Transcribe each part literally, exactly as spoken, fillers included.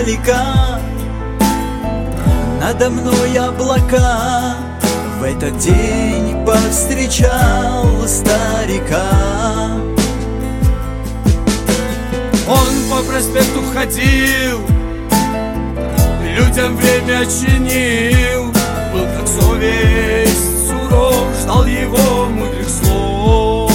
издалека. Надо мной облака. В этот день повстречал старика. Он по проспекту ходил, людям время чинил. Был как совесть суров, ждал его мудрых слов.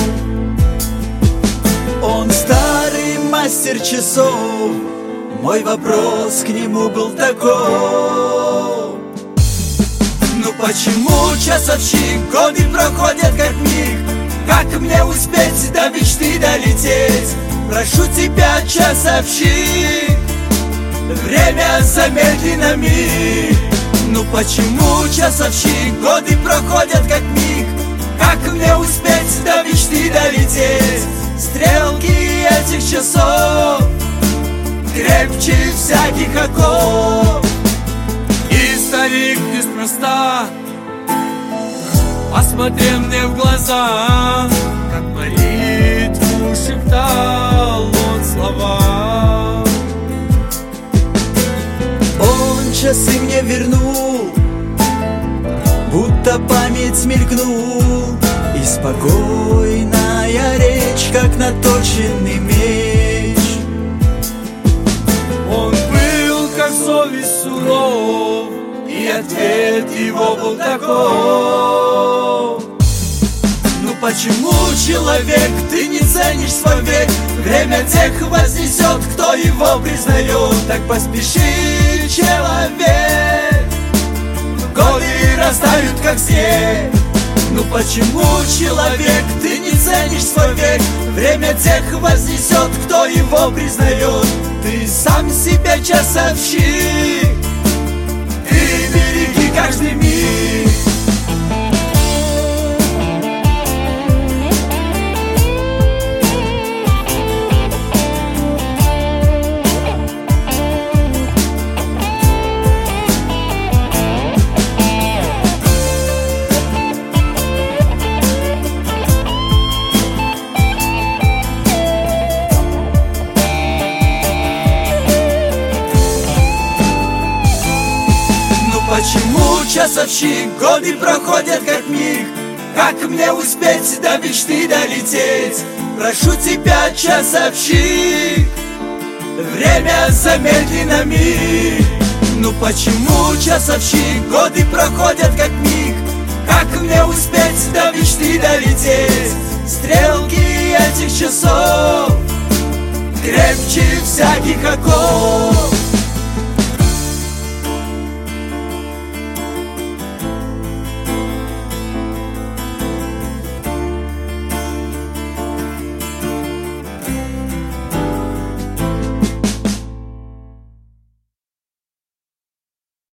Он старый мастер часов. Мой вопрос к нему был таков: ну почему, часовщик, годы проходят как миг? Как мне успеть до мечты долететь? Прошу тебя, часовщик, время замедли на миг. Ну почему, часовщик, годы проходят как миг? Как мне успеть до мечты долететь? Стрелки этих часов крепче всяких оков. И старик неспроста посмотрел мне в глаза, как молитву шептал он слова. Он часы мне вернул, будто память мелькнул, и спокойная речь, как наточенный меч. Он был как совесть суров, и ответ его был таков: ну почему, человек, ты не ценишь свой век? Время тех вознесет, кто его признает. Так поспеши, человек, годы растают, как снег. Ну почему, человек, ты не ценишь свой век? Время тех вознесет, кто его признает. Ты сам себе часовщик, и береги каждый миг. Почему, часовщик, годы проходят как миг? Как мне успеть до мечты долететь? Прошу тебя, часовщик, время замедли на миг. Ну почему, часовщик, годы проходят как миг? Как мне успеть до мечты долететь? Стрелки этих часов крепче всяких оков.